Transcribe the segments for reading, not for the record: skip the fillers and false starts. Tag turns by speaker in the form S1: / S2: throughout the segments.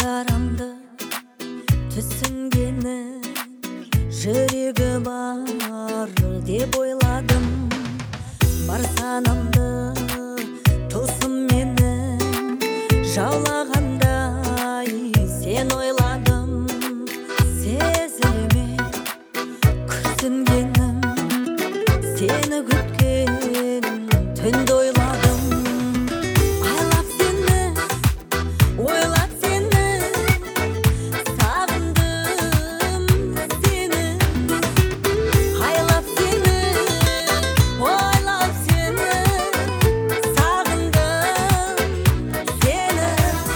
S1: жарамды түсінгені жүрегі бар деп ойладым. Бар санамды тылсым менің жаулағандай сен ойладым. Сезіліме күрсінгенім, сені күткен түнді ойладым. Айлап сені, ойлап сені, сағындым сені. Айлап сені, ойлап сені, сағындым сені.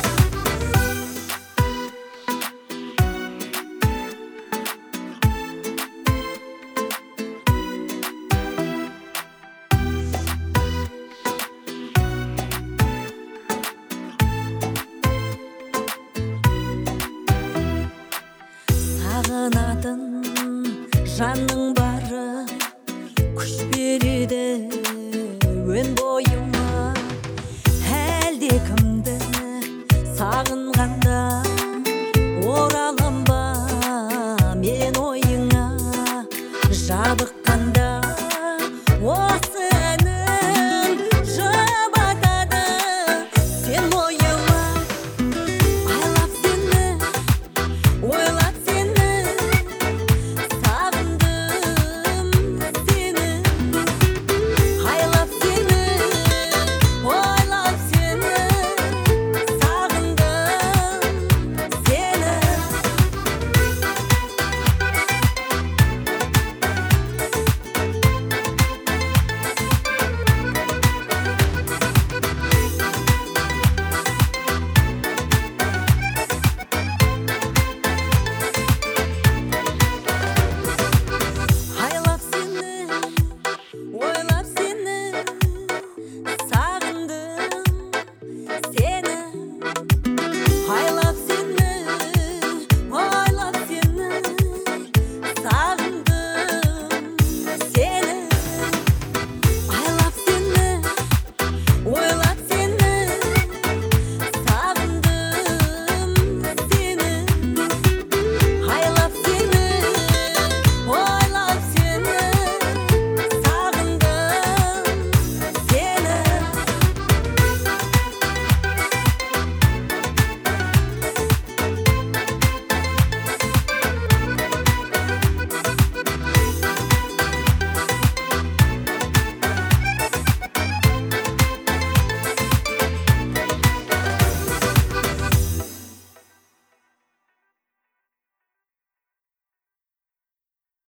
S1: Сағынатын жанның бары күш береді өн бойыма. Әлде кімді сағынғанда